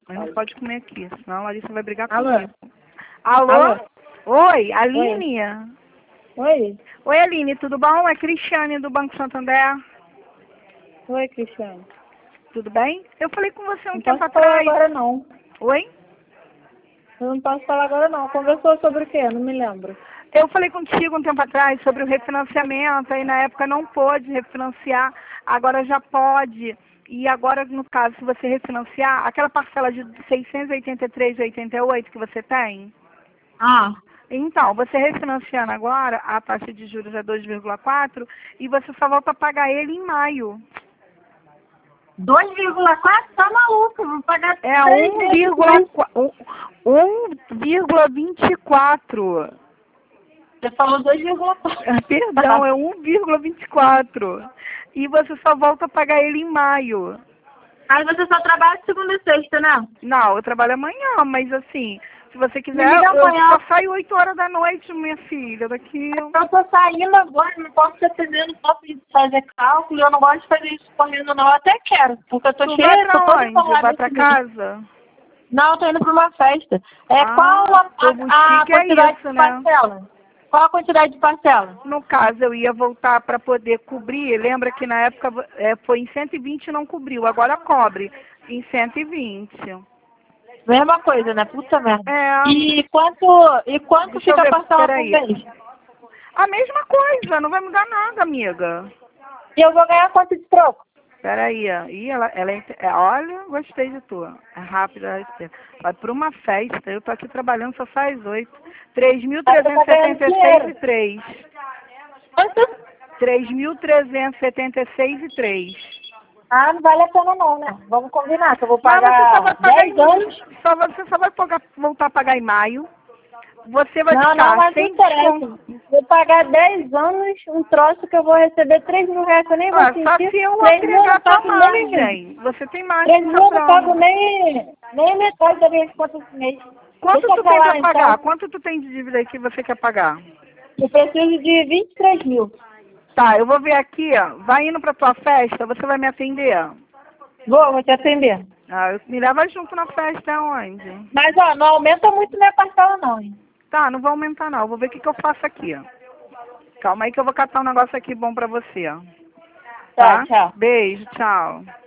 Mas não pode comer aqui, senão a Larissa vai brigar Alô? comigo. Alô? Alô? Oi, Aline? Oi? Oi, Aline, tudo bom? É Cristiane do Banco Santander. Oi, Cristiane. Tudo bem? Eu falei com você um Não tempo posso falar atrás. agora, não. Oi? Eu não posso falar agora, não. Conversou sobre o quê? Não me lembro. Eu falei contigo um tempo atrás sobre o refinanciamento, aí na época não pôde refinanciar, agora já pode. E agora, no caso, se você refinanciar, aquela parcela de 683,88 que você tem, Ah, então, você refinanciando agora, a taxa de juros é 2,4 e você só volta a pagar ele em maio. 2,4? Tá maluco, vou pagar É 1,24. Você falou 2,4. Perdão, é 1,24. E você só volta a pagar ele em maio. Aí você só trabalha de segunda e sexta, né? Não, eu trabalho amanhã, mas assim, se você quiser, Me liga eu amanhã. só saio 8 horas da noite, minha filha, daqui. Eu tô saindo agora, não posso te atender, não posso fazer cálculo, eu não gosto de fazer isso correndo, não. Eu até quero, porque eu tô Tu cheia, vai tô pra toda onde? empolgada Vai pra esse mês. casa? Não, eu tô indo pra uma festa. Ah, Qual a boutique é quantidade isso, de né? parcela? Qual a quantidade de parcela? No caso, eu ia voltar para poder cobrir. Lembra que na época foi em 120 e não cobriu. Agora cobre em 120. Mesma coisa, né? Puta merda. É, E quanto deixa eu fica a ver, parcela por peraí. mês? A mesma coisa, não vai mudar nada, amiga. E eu vou ganhar quanto de troco? Peraí, ih, olha, gostei de tu. É rápida, vai para uma festa, eu tô aqui trabalhando só faz 8. Aí você tá ganhando dinheiro. 3.376,3. Quanto? 3.376,3. Ah, não vale a pena não, né? Vamos combinar, que eu vou Mas você só pagar vai pagar 10 anos. você só vai voltar a pagar em maio. Você vai Não, ficar mas não sem interessa. desconto. Vou pagar 10 anos um troço que eu vou receber 3 mil reais, que eu nem vou Ah, só sentir. se eu 3 mil eu agregar não a tua pago nem, margem. Você tem margem 3 mil eu não pago sobrando. nem metade da minha conta esse mês. Quanto Deixa tu pra tem lá, pra pagar? então. Quanto tu tem de dívida aí que você quer pagar? Eu preciso de 23 mil. Tá, eu vou ver aqui, ó. Vai indo pra tua festa, você vai me atender? Vou te atender. Ah, me leva junto na festa, onde? Mas, ó, não aumenta muito minha parcela, não, hein? Tá, não vou aumentar não. Vou ver o que eu faço aqui, ó. Calma aí que eu vou catar um negócio aqui bom pra você, ó. Tá, tchau. Beijo, tchau.